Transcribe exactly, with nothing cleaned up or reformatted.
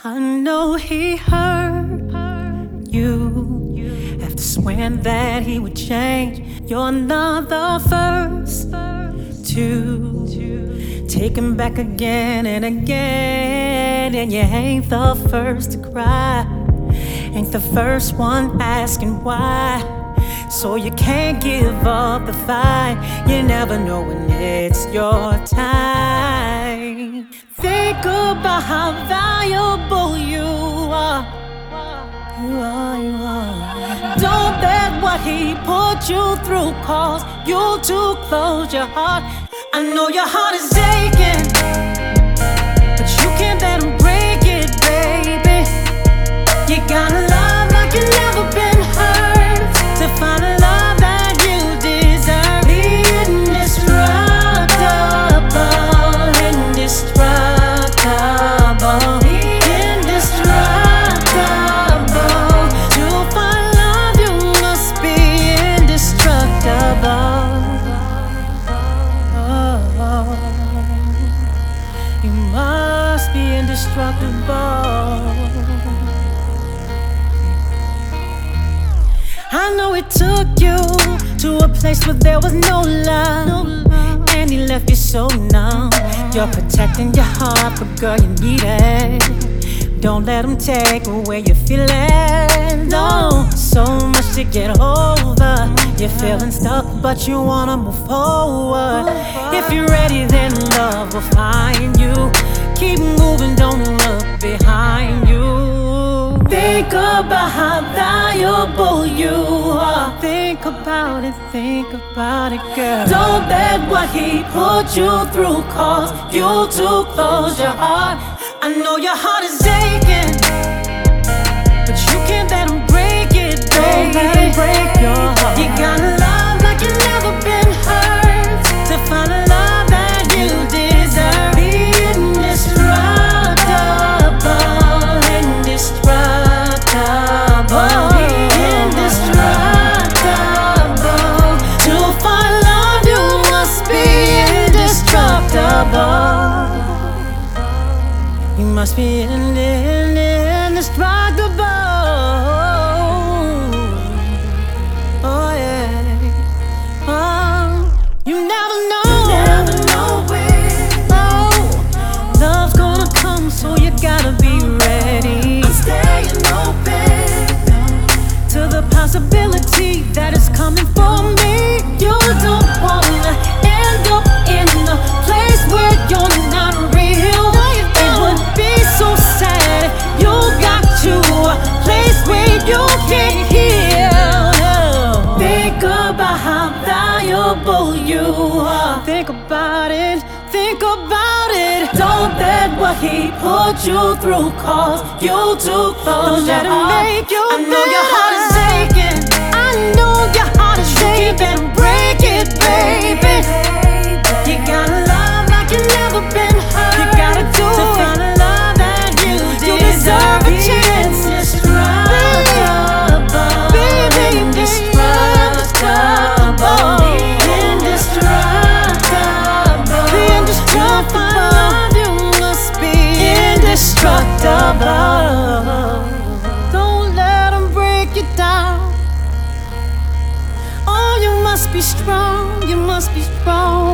I know he hurt you after swearing that he would change. You're not the first to take him back again and again, and you ain't the first to cry, ain't the first one asking why. So you can't give up the fight. You never know when it's your time. Think about how valuable you are. You are, you are. Don't let what he put you through cause you to close your heart. I know your heart is aching, but you can't let him break it, baby. You gotta love like you've never been hurt to find a love that you deserve. Be indestructible, indestructible, indestructible. To find love, you must be indestructible. Oh, you must be indestructible. I know it took you to a place where there was no love, and he left you so numb. You're protecting your heart, but girl, you need it. Don't let him take away your feelings. No, so much to get over. You're feeling stuck, but you wanna move forward. If you're ready, then love will find you. Keep moving, don't look behind you. Think about how valuable you are. Think about it, think about it, girl. Don't let what he put you through cause you to close your heart. I know your heart is aching, but you can't let him break it, baby. Don't let him break your heart. You gotta love like you've never been hurt to find a love that you deserve. Be indestructible, indestructible, indestructible. To find love, you must be indestructible. You must be indestructible. Oh yeah. Oh, you never know. You never know when. Oh, love's gonna come, so you gotta be ready. I'm staying open to the possibility that it's coming for me. You don't wanna end up in a place where you're not real. It would be so sad if you got to a place where you can't heal. Think about how valuable you are. Think about it, think about it. Don't let what he put you through cause you to close your heart. Make you I know your heart is aching. I know your heart is aching. You can't break it, baby. You gotta love like you've never been hurt. You gotta do to it find a love that you deserve. You deserve a chance. Indestructible, baby, indestructible, indestructible, be indestructible. You must be indestructible. Don't let him break you down. Oh, you must be strong. You must be strong.